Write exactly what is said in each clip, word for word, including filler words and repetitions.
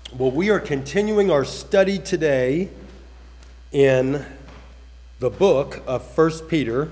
Well, we are continuing our study today in the book of First Peter.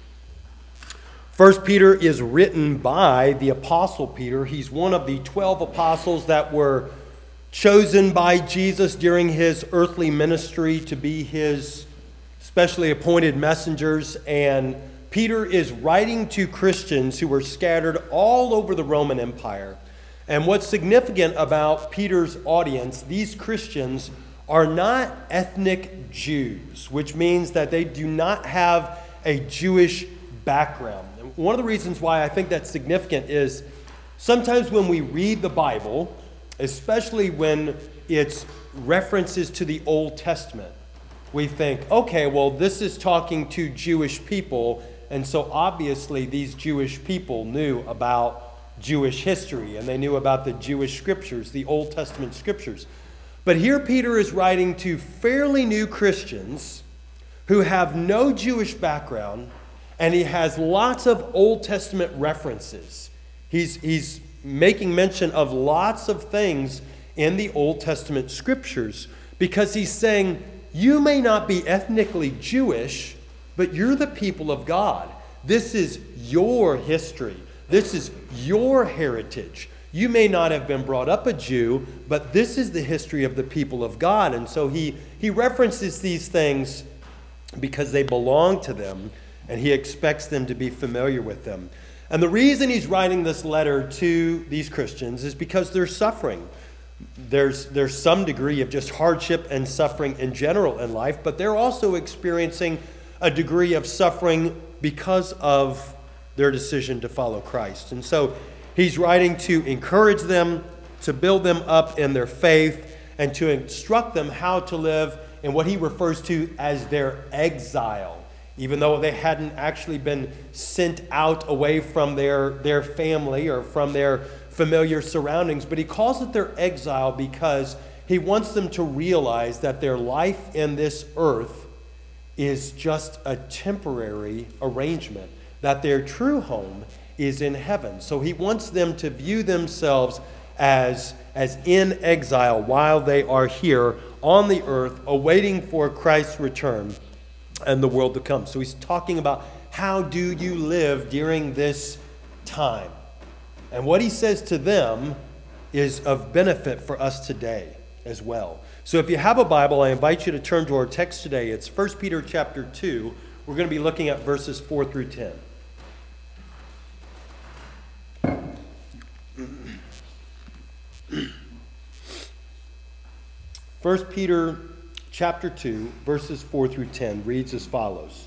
First Peter is written by the Apostle Peter. He's one of the twelve apostles that were chosen by Jesus during his earthly ministry to be his specially appointed messengers. And Peter is writing to Christians who were scattered all over the Roman Empire. And what's significant about Peter's audience, these Christians are not ethnic Jews, which means that they do not have a Jewish background. And one of the reasons why I think that's significant is sometimes when we read the Bible, especially when it's references to the Old Testament, we think, okay, well, this is talking to Jewish people, and so obviously these Jewish people knew about Jewish history, and they knew about the Jewish scriptures, the Old Testament scriptures. But here Peter is writing to fairly new Christians who have no Jewish background, and he has lots of Old Testament references. He's, he's making mention of lots of things in the Old Testament scriptures because he's saying, you may not be ethnically Jewish, but you're the people of God. This is your history. This is your heritage. You may not have been brought up a Jew, but this is the history of the people of God. And so he, he references these things because they belong to them, and he expects them to be familiar with them. And the reason he's writing this letter to these Christians is because they're suffering. There's, there's some degree of just hardship and suffering in general in life, but they're also experiencing a degree of suffering because of their decision to follow Christ. And so he's writing to encourage them, to build them up in their faith, and to instruct them how to live in what he refers to as their exile, even though they hadn't actually been sent out away from their, their family or from their familiar surroundings. But he calls it their exile because he wants them to realize that their life in this earth is just a temporary arrangement, that their true home is in heaven. So he wants them to view themselves as, as in exile while they are here on the earth, awaiting for Christ's return and the world to come. So he's talking about how do you live during this time. And what he says to them is of benefit for us today as well. So if you have a Bible, I invite you to turn to our text today. It's First Peter chapter two. We're going to be looking at verses four through ten. First Peter chapter two, verses four through ten reads as follows.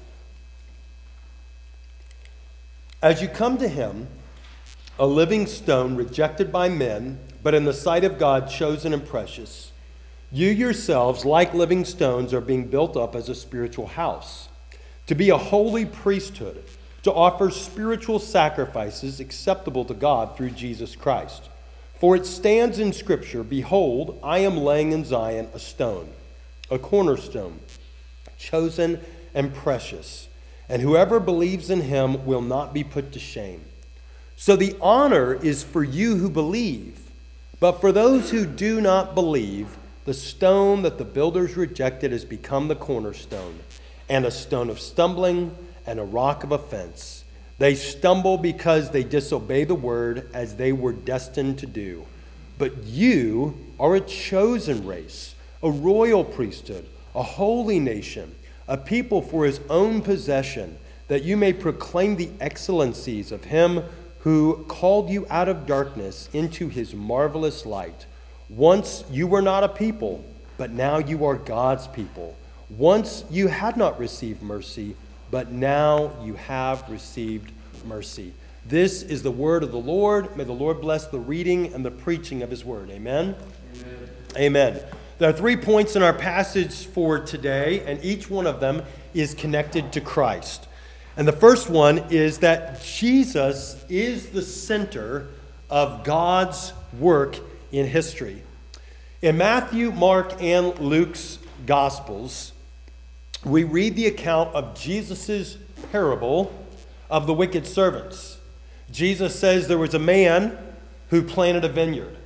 As you come to him, a living stone rejected by men, but in the sight of God chosen and precious, you yourselves, like living stones, are being built up as a spiritual house, to be a holy priesthood, to offer spiritual sacrifices acceptable to God through Jesus Christ. For it stands in Scripture, behold, I am laying in Zion a stone, a cornerstone, chosen and precious, and whoever believes in him will not be put to shame. So the honor is for you who believe, but for those who do not believe, the stone that the builders rejected has become the cornerstone, and a stone of stumbling and a rock of offense. They stumble because they disobey the word as they were destined to do. But you are a chosen race, a royal priesthood, a holy nation, a people for his own possession, that you may proclaim the excellencies of him who called you out of darkness into his marvelous light. Once you were not a people, but now you are God's people. Once you had not received mercy, but now you have received mercy. This is the word of the Lord. May the Lord bless the reading and the preaching of his word. Amen? Amen. Amen. There are three points in our passage for today, and each one of them is connected to Christ. And the first one is that Jesus is the center of God's work in history. In Matthew, Mark, and Luke's Gospels, we read the account of Jesus' parable of the wicked servants. Jesus says there was a man who planted a vineyard.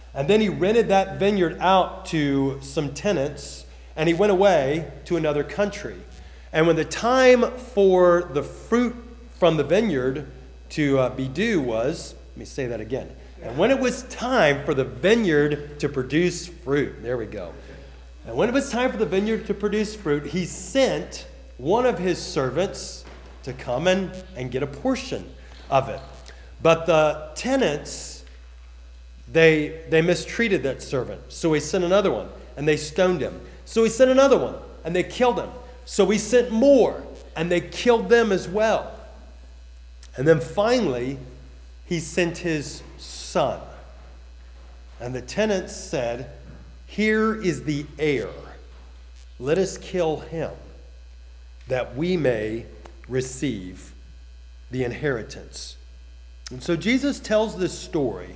And then he rented that vineyard out to some tenants, and he went away to another country. And when the time for the fruit from the vineyard to uh, be due was, let me say that again. And when it was time for the vineyard to produce fruit, there we go. And when it was time for the vineyard to produce fruit, he sent one of his servants to come and, and get a portion of it. But the tenants, they, they mistreated that servant. So he sent another one, and they stoned him. So he sent another one, and they killed him. So he sent more, and they killed them as well. And then finally, he sent his son. And the tenants said, "Here is the heir. Let us kill him, that we may receive the inheritance." And so Jesus tells this story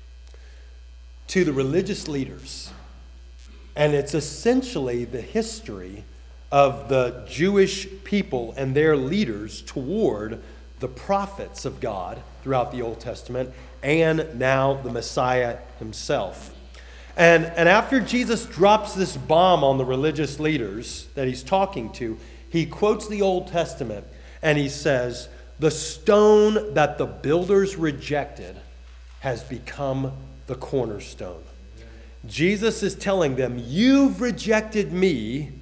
to the religious leaders. And it's essentially the history of the Jewish people and their leaders toward the prophets of God throughout the Old Testament, and now the Messiah himself. And, and after Jesus drops this bomb on the religious leaders that he's talking to, he quotes the Old Testament and he says, "The stone that the builders rejected has become the cornerstone." Jesus is telling them, you've rejected me,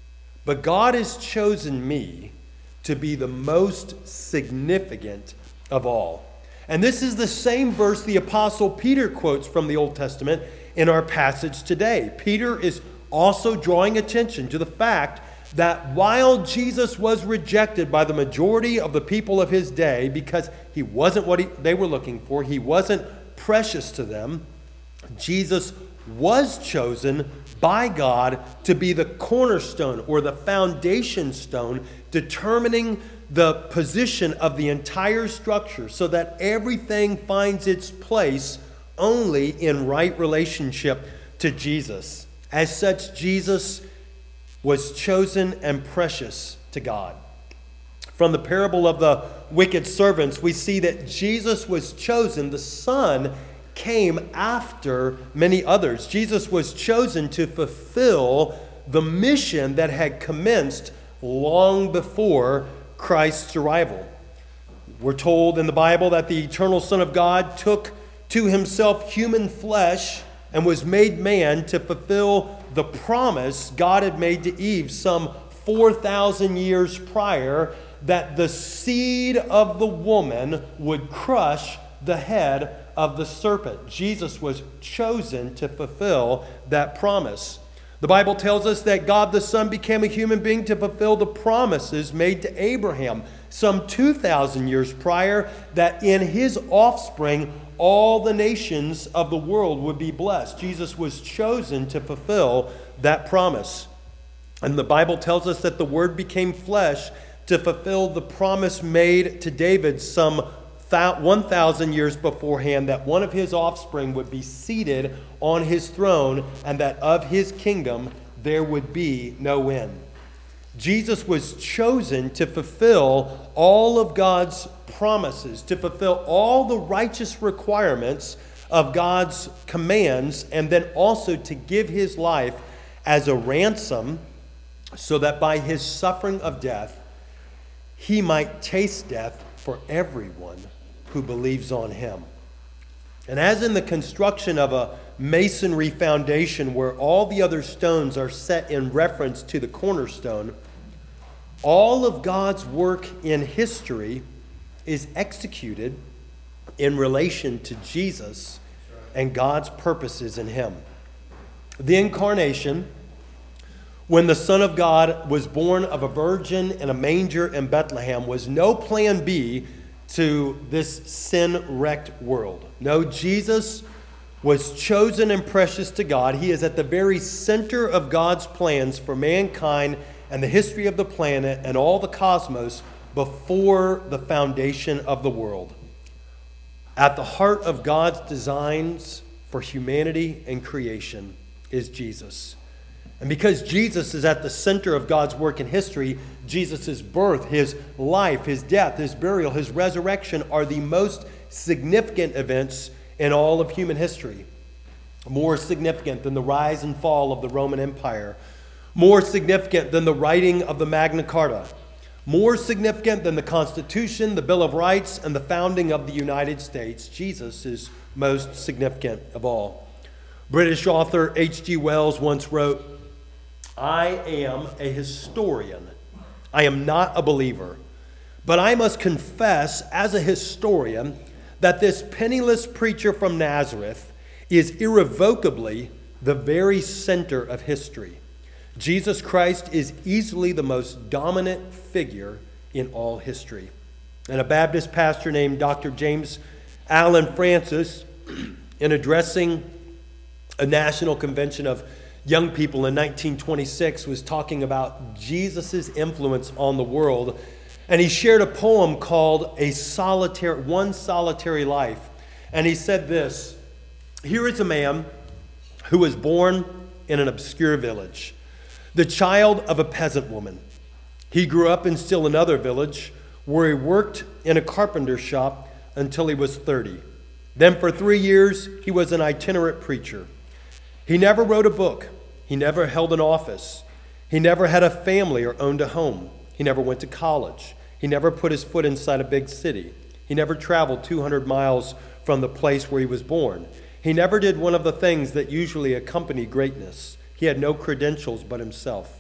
but God has chosen me to be the most significant of all. And this is the same verse the Apostle Peter quotes from the Old Testament in our passage today. Peter is also drawing attention to the fact that while Jesus was rejected by the majority of the people of his day because he wasn't what he, they were looking for, he wasn't precious to them, Jesus was chosen by God to be the cornerstone or the foundation stone, determining the position of the entire structure so that everything finds its place only in right relationship to Jesus. As such, Jesus was chosen and precious to God. From the parable of the wicked servants, we see that Jesus was chosen. The Son came after many others. Jesus was chosen to fulfill the mission that had commenced long before Christ's arrival. We're told in the Bible that the eternal Son of God took to himself human flesh and was made man to fulfill the promise God had made to Eve some four thousand years prior, that the seed of the woman would crush the head of the serpent. Jesus was chosen to fulfill that promise. The Bible tells us that God the Son became a human being to fulfill the promises made to Abraham some two thousand years prior, that in his offspring all the nations of the world would be blessed. Jesus was chosen to fulfill that promise. And the Bible tells us that the Word became flesh to fulfill the promise made to David some one thousand years beforehand, that one of his offspring would be seated on his throne and that of his kingdom there would be no end. Jesus was chosen to fulfill all of God's promises, to fulfill all the righteous requirements of God's commands, and then also to give his life as a ransom so that by his suffering of death, he might taste death for everyone who believes on him. And as in the construction of a masonry foundation where all the other stones are set in reference to the cornerstone, all of God's work in history is executed in relation to Jesus and God's purposes in him. The incarnation, when the Son of God was born of a virgin in a manger in Bethlehem, was no plan B to this sin-wrecked world. No, Jesus was chosen and precious to God. He is at the very center of God's plans for mankind and the history of the planet and all the cosmos before the foundation of the world. At the heart of God's designs for humanity and creation is Jesus. And because Jesus is at the center of God's work in history, Jesus' birth, his life, his death, his burial, his resurrection are the most significant events in all of human history. more significant than the rise and fall of the Roman Empire, more significant than the writing of the Magna Carta, more significant than the Constitution, the Bill of Rights, and the founding of the United States. Jesus is most significant of all. British author H G Wells once wrote, "I am a historian. I am not a believer. But I must confess as a historian that this penniless preacher from Nazareth is irrevocably the very center of history. Jesus Christ is easily the most dominant figure in all history." And a Baptist pastor named Doctor James Allen Francis, in addressing a national convention of young people in nineteen twenty-six, was talking about Jesus' influence on the world. And he shared a poem called A Solitary, One Solitary Life. And he said this: "Here is a man who was born in an obscure village, the child of a peasant woman. He grew up in still another village where he worked in a carpenter shop until he was thirty. Then for three years, he was an itinerant preacher. He never wrote a book. He never held an office. He never had a family or owned a home. He never went to college. He never put his foot inside a big city. He never traveled two hundred miles from the place where he was born. He never did one of the things that usually accompany greatness. He had no credentials but himself.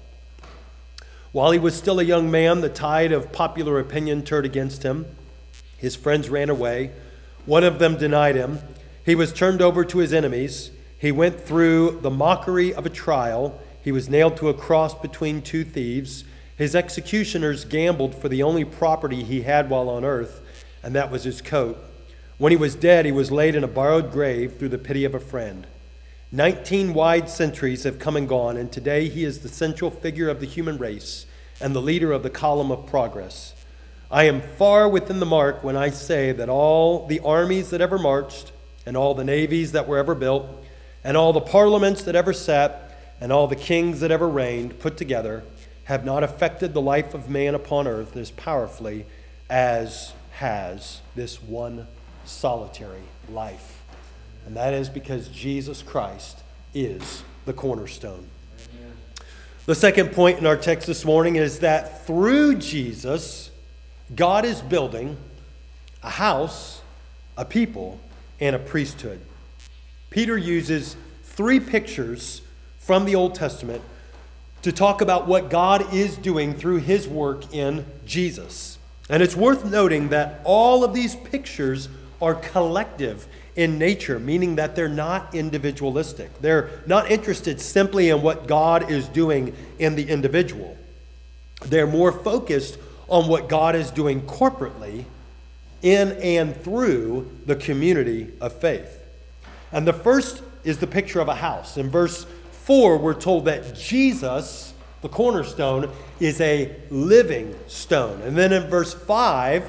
While he was still a young man, the tide of popular opinion turned against him. His friends ran away. One of them denied him. He was turned over to his enemies. He went through the mockery of a trial. He was nailed to a cross between two thieves. His executioners gambled for the only property he had while on earth, and that was his coat. When he was dead, he was laid in a borrowed grave through the pity of a friend. Nineteen wide centuries have come and gone, and today he is the central figure of the human race and the leader of the column of progress. I am far within the mark when I say that all the armies that ever marched, and all the navies that were ever built, and all the parliaments that ever sat, and all the kings that ever reigned, put together, have not affected the life of man upon earth as powerfully as has this one solitary life. And that is because Jesus Christ is the cornerstone. Amen. The second point in our text this morning is that through Jesus, God is building a house, a people, and a priesthood. Peter uses three pictures from the Old Testament to talk about what God is doing through his work in Jesus. And it's worth noting that all of these pictures are collective in nature, meaning that they're not individualistic. They're not interested simply in what God is doing in the individual. They're more focused on what God is doing corporately in and through the community of faith. And the first is the picture of a house. In verse four, we're told that Jesus, the cornerstone, is a living stone. And then in verse five,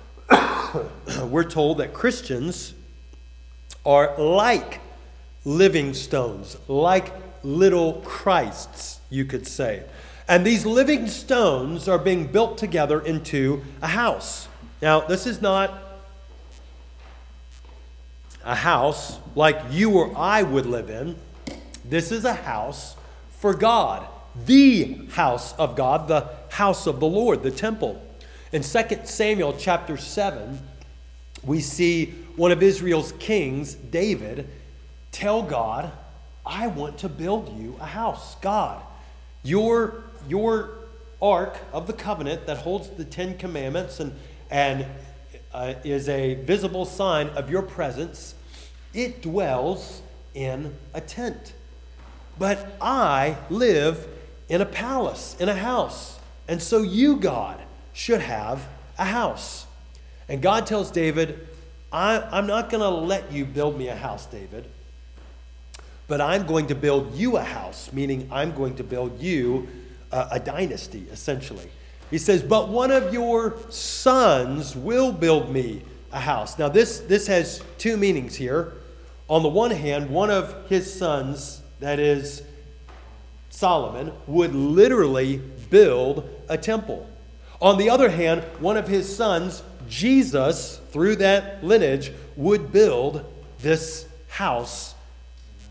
we're told that Christians are like living stones, like little Christs, you could say. And these living stones are being built together into a house. Now, this is not a house like you or I would live in. This is a house for God, the house of God, the house of the Lord, the temple. In Second Samuel chapter seven, we see one of Israel's kings, David, tell God, I want to build you a house. God, your, your ark of the covenant that holds the Ten Commandments and, and uh, is a visible sign of your presence, it dwells in a tent. But I live in a palace, in a house. And so you, God, should have a house. And God tells David, I, I'm not going to let you build me a house, David, but I'm going to build you a house, meaning I'm going to build you a, a dynasty, essentially. He says, but one of your sons will build me a house. Now, this, this has two meanings here. On the one hand, one of his sons, that is Solomon, would literally build a temple. On the other hand, one of his sons, Jesus, through that lineage, would build this house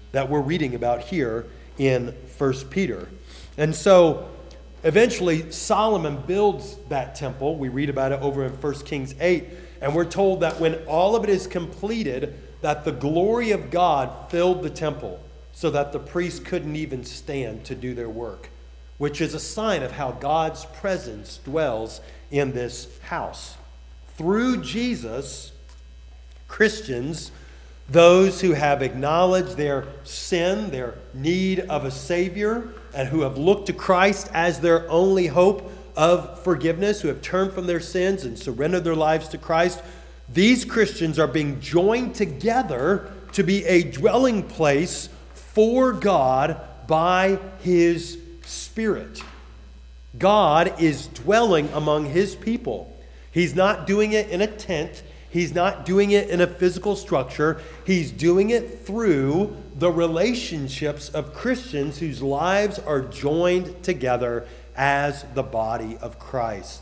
that we're reading about here in First Peter. And so eventually Solomon builds that temple. We read about it over in First Kings eight, and we're told that when all of it is completed, that the glory of God filled the temple so that the priests couldn't even stand to do their work, which is a sign of how God's presence dwells in this house. Through Jesus, Christians, those who have acknowledged their sin, their need of a Savior, and who have looked to Christ as their only hope of forgiveness, who have turned from their sins and surrendered their lives to Christ, these Christians are being joined together to be a dwelling place for God by His Spirit. God is dwelling among His people. He's not doing it in a tent. He's not doing it in a physical structure. He's doing it through the relationships of Christians whose lives are joined together as the body of Christ.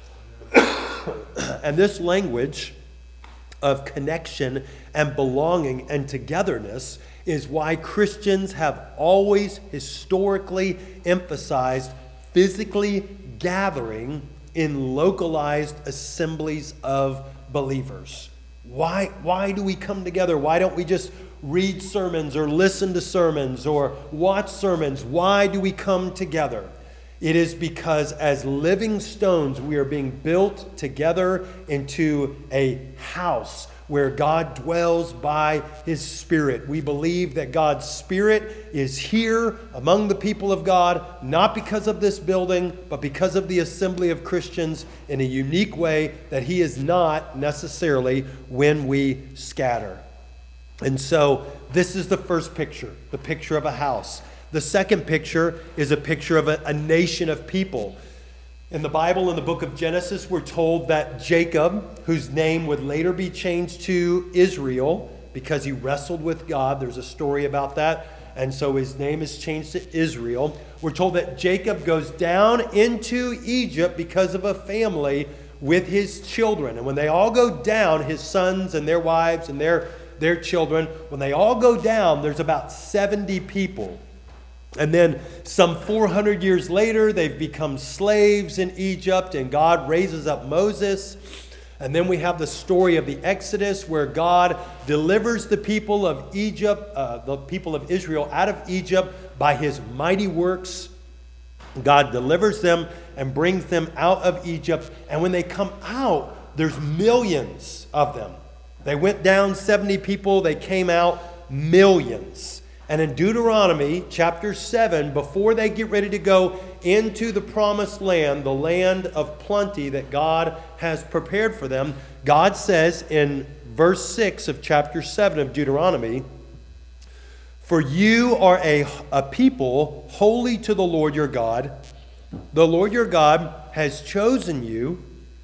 And this language of connection and belonging and togetherness is why Christians have always historically emphasized physically gathering in localized assemblies of believers. Why, why do we come together? Why don't we just read sermons or listen to sermons or watch sermons? Why do we come together? It is because as living stones, we are being built together into a house where God dwells by His Spirit. We believe that God's Spirit is here among the people of God, not because of this building, but because of the assembly of Christians in a unique way that He is not necessarily when we scatter. And so this is the first picture, the picture of a house. The second picture is a picture of a, a nation of people. In the Bible, in the book of Genesis, we're told that Jacob, whose name would later be changed to Israel because he wrestled with God, there's a story about that, and so his name is changed to Israel. We're told that Jacob goes down into Egypt because of a family with his children. And when they all go down, his sons and their wives and their, their children, when they all go down, there's about seventy people. And then some four hundred years later, they've become slaves in Egypt, and God raises up Moses. And then we have the story of the Exodus, where God delivers the people of Egypt, uh, the people of Israel out of Egypt by His mighty works. God delivers them and brings them out of Egypt. And when they come out, there's millions of them. They went down seventy people, they came out millions. And in Deuteronomy chapter seven, before they get ready to go into the promised land, the land of plenty that God has prepared for them, God says in verse six of chapter seven of Deuteronomy, "For you are a, a people holy to the Lord your God. The Lord your God has chosen you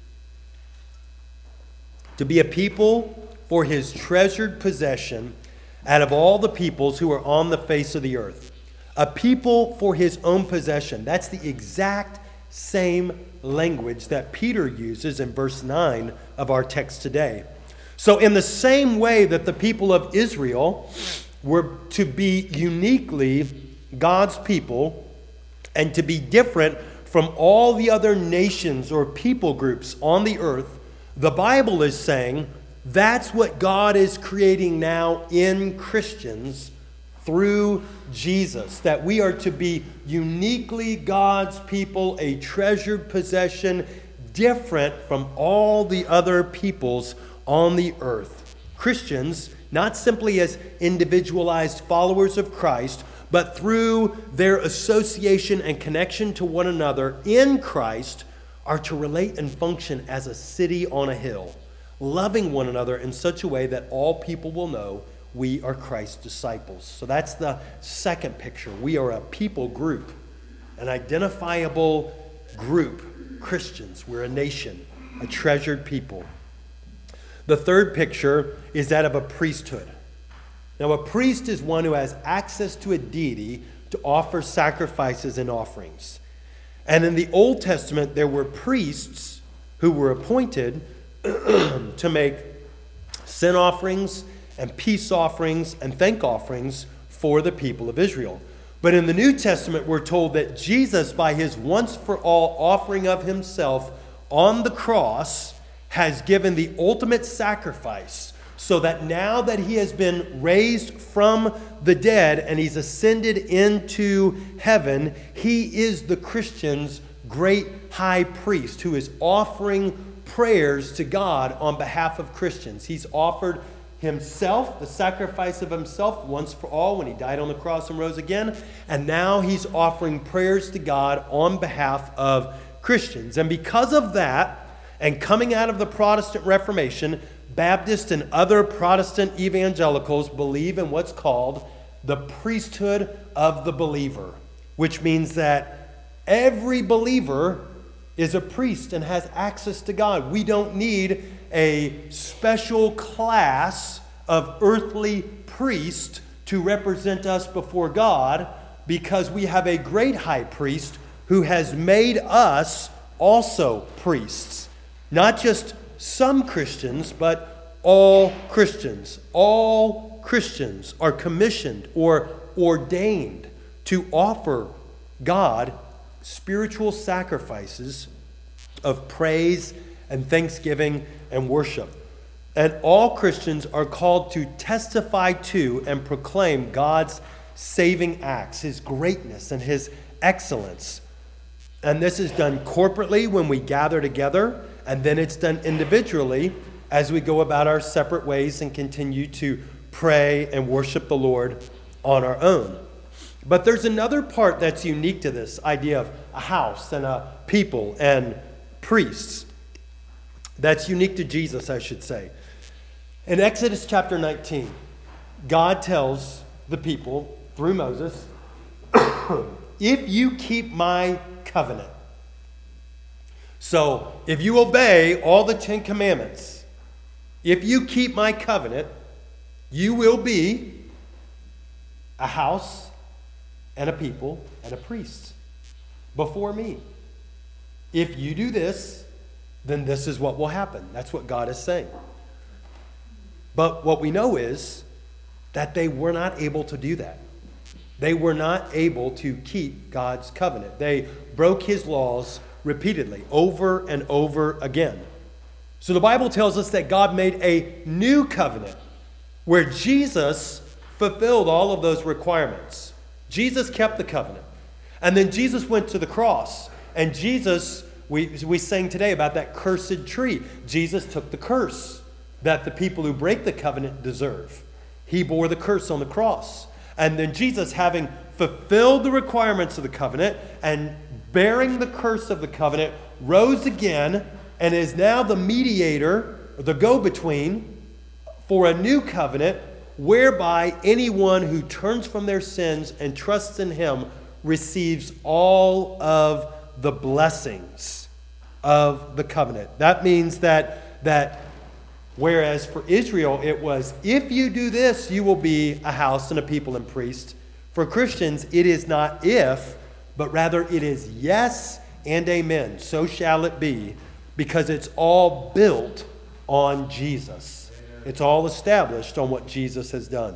to be a people for His treasured possession out of all the peoples who are on the face of the earth." A people for His own possession. That's the exact same language that Peter uses in verse nine of our text today. So in the same way that the people of Israel were to be uniquely God's people and to be different from all the other nations or people groups on the earth, the Bible is saying that's what God is creating now in Christians through Jesus. That we are to be uniquely God's people, a treasured possession, different from all the other peoples on the earth. Christians, not simply as individualized followers of Christ, but through their association and connection to one another in Christ, are to relate and function as a city on a hill, loving one another in such a way that all people will know we are Christ's disciples. So that's the second picture. We are a people group, an identifiable group. Christians, we're a nation, a treasured people. The third picture is that of a priesthood. Now, a priest is one who has access to a deity to offer sacrifices and offerings. And in the Old Testament, there were priests who were appointed to make sin offerings and peace offerings and thank offerings for the people of Israel. But in the New Testament, we're told that Jesus, by his once-for-all offering of himself on the cross, has given the ultimate sacrifice, so that now that he has been raised from the dead and he's ascended into heaven, he is the Christian's great high priest who is offering prayers to God on behalf of Christians. He's offered himself, the sacrifice of himself once for all when he died on the cross and rose again. And now he's offering prayers to God on behalf of Christians. And because of that, and coming out of the Protestant Reformation, Baptists and other Protestant evangelicals believe in what's called the priesthood of the believer, which means that every believer is a priest and has access to God. We don't need a special class of earthly priest to represent us before God, because we have a great high priest who has made us also priests. Not just some Christians, but all Christians. All Christians are commissioned or ordained to offer God spiritual sacrifices of praise and thanksgiving and worship. And all Christians are called to testify to and proclaim God's saving acts, his greatness and his excellence. And this is done corporately when we gather together, and then it's done individually as we go about our separate ways and continue to pray and worship the Lord on our own. But there's another part that's unique to this idea of a house and a people and priests. That's unique to Jesus, I should say. In Exodus chapter nineteen, God tells the people through Moses, if you keep my covenant. So if you obey all the Ten Commandments, if you keep my covenant, you will be a house and a people and a priest before me. If you do this, then this is what will happen. That's what God is saying. But what we know is that they were not able to do that. They were not able to keep God's covenant. They broke his laws repeatedly, over and over again. So the Bible tells us that God made a new covenant where Jesus fulfilled all of those requirements. Jesus kept the covenant. And then Jesus went to the cross. And Jesus, we, we sang today about that cursed tree. Jesus took the curse that the people who break the covenant deserve. He bore the curse on the cross. And then Jesus, having fulfilled the requirements of the covenant and bearing the curse of the covenant, rose again and is now the mediator, or the go-between, for a new covenant whereby anyone who turns from their sins and trusts in him receives all of the blessings of the covenant. That means that, that whereas for Israel it was, if you do this, you will be a house and a people and priest. For Christians, it is not if, but rather it is yes and amen. So shall it be, because it's all built on Jesus. It's all established on what Jesus has done.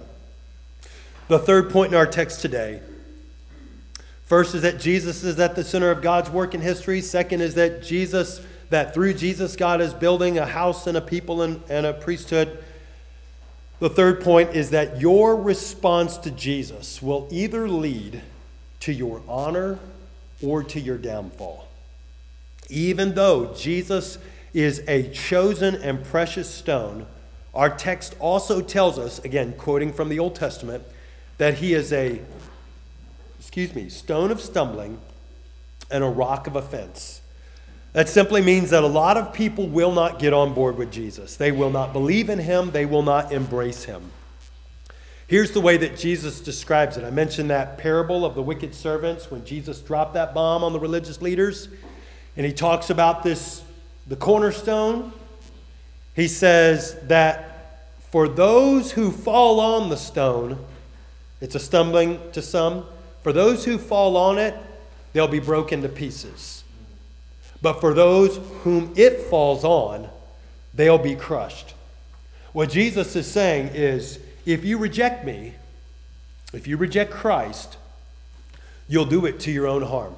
The third point in our text today. First is that Jesus is at the center of God's work in history. Second is that Jesus, that through Jesus, God is building a house and a people and, and a priesthood. The third point is that your response to Jesus will either lead to your honor or to your downfall. Even though Jesus is a chosen and precious stone, our text also tells us, again, quoting from the Old Testament, that he is a, excuse me, stone of stumbling and a rock of offense. That simply means that a lot of people will not get on board with Jesus. They will not believe in him. They will not embrace him. Here's the way that Jesus describes it. I mentioned that parable of the wicked servants when Jesus dropped that bomb on the religious leaders. And he talks about this, the cornerstone. He says that for those who fall on the stone, it's a stumbling to some. For those who fall on it, they'll be broken to pieces. But for those whom it falls on, they'll be crushed. What Jesus is saying is, if you reject me, If you reject Christ, you'll do it to your own harm.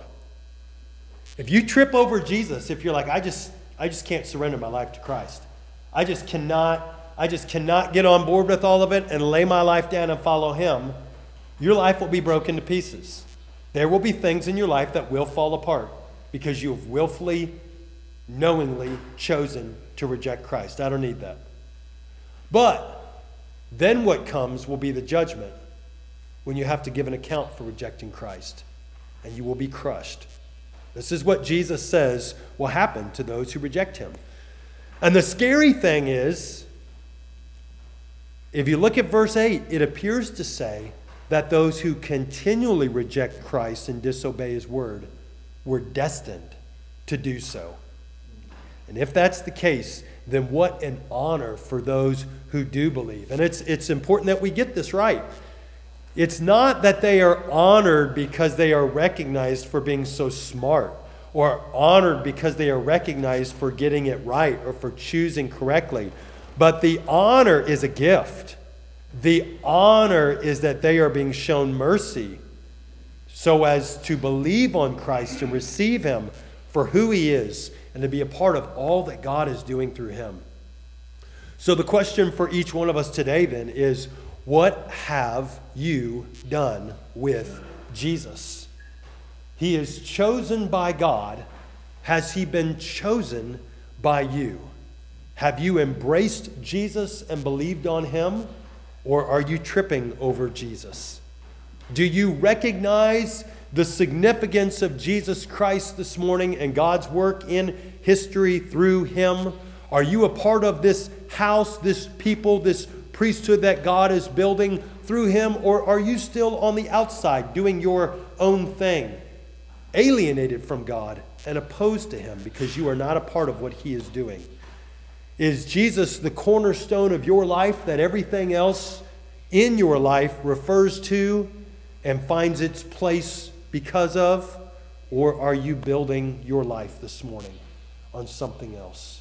If you trip over Jesus, if you're like, I just I just can't surrender my life to Christ. I just cannot I just cannot get on board with all of it and lay my life down and follow him, your life will be broken to pieces. There will be things in your life that will fall apart because you have willfully, knowingly chosen to reject Christ. I don't need that. But then what comes will be the judgment when you have to give an account for rejecting Christ, and you will be crushed. This is what Jesus says will happen to those who reject him. And the scary thing is, if you look at verse eight, it appears to say that those who continually reject Christ and disobey his word were destined to do so. And if that's the case, then what an honor for those who do believe. And it's, it's important that we get this right. It's not that they are honored because they are recognized for being so smart, or honored because they are recognized for getting it right or for choosing correctly. But the honor is a gift. The honor is that they are being shown mercy so as to believe on Christ and receive him for who he is and to be a part of all that God is doing through him. So the question for each one of us today then is, what have you done with Jesus? He is chosen by God. Has he been chosen by you? Have you embraced Jesus and believed on him? Or are you tripping over Jesus? Do you recognize the significance of Jesus Christ this morning and God's work in history through him? Are you a part of this house, this people, this priesthood that God is building through him? Or are you still on the outside doing your own thing, alienated from God and opposed to him because you are not a part of what he is doing? Is Jesus the cornerstone of your life that everything else in your life refers to and finds its place because of? Or are you building your life this morning on something else?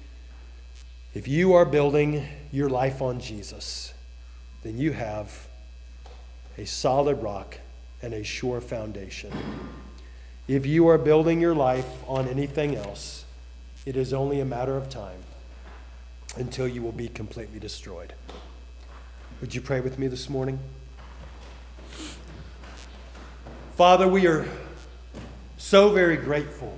If you are building your life on Jesus, then you have a solid rock and a sure foundation. If you are building your life on anything else, it is only a matter of time until you will be completely destroyed. Would you pray with me this morning? Father, we are so very grateful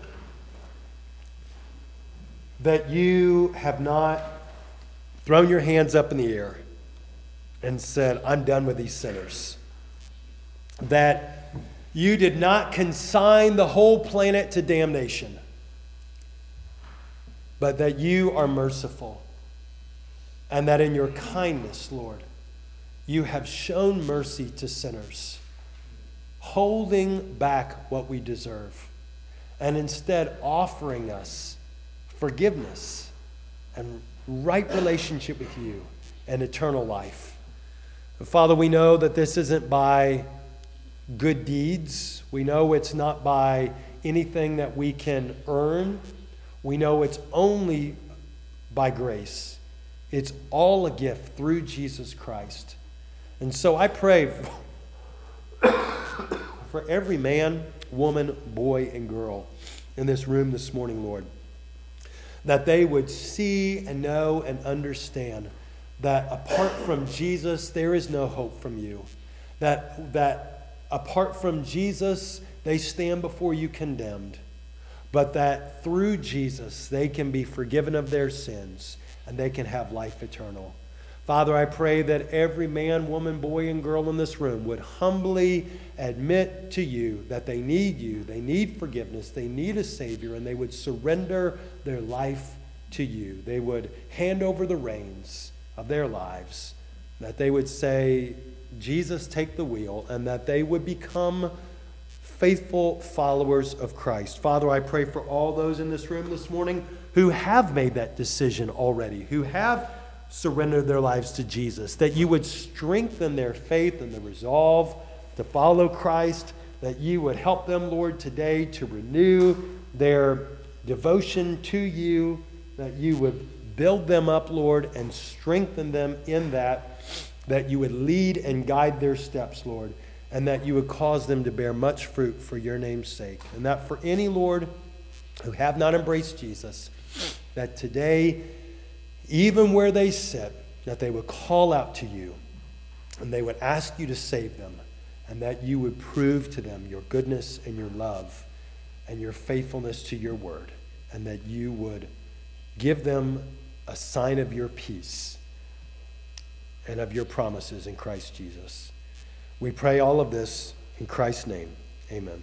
that you have not thrown your hands up in the air and said, I'm done with these sinners. That you did not consign the whole planet to damnation, but that you are merciful. And that in your kindness, Lord, you have shown mercy to sinners, holding back what we deserve, and instead offering us forgiveness and right relationship with you and eternal life. And Father, we know that this isn't by good deeds. We know it's not by anything that we can earn. We know it's only by grace. It's all a gift through Jesus Christ. And so I pray for every man, woman, boy, and girl in this room this morning, Lord, that they would see and know and understand that apart from Jesus, there is no hope from you. That, that apart from Jesus, they stand before you condemned. But that through Jesus, they can be forgiven of their sins and they can have life eternal. Father, I pray that every man, woman, boy, and girl in this room would humbly admit to you that they need you, they need forgiveness, they need a Savior, and they would surrender their life to you. They would hand over the reins of their lives, that they would say, Jesus, take the wheel, and that they would become faithful followers of Christ. Father, I pray for all those in this room this morning who have made that decision already, who have surrendered their lives to Jesus, that you would strengthen their faith and the resolve to follow Christ, that you would help them, Lord, today to renew their devotion to you, that you would build them up, Lord, and strengthen them in that, that you would lead and guide their steps, Lord, and that you would cause them to bear much fruit for your name's sake. And that for any, Lord, who have not embraced Jesus, that today, even where they sit, that they would call out to you and they would ask you to save them, and that you would prove to them your goodness and your love and your faithfulness to your word, and that you would give them a sign of your peace and of your promises in Christ Jesus. We pray all of this in Christ's name. Amen.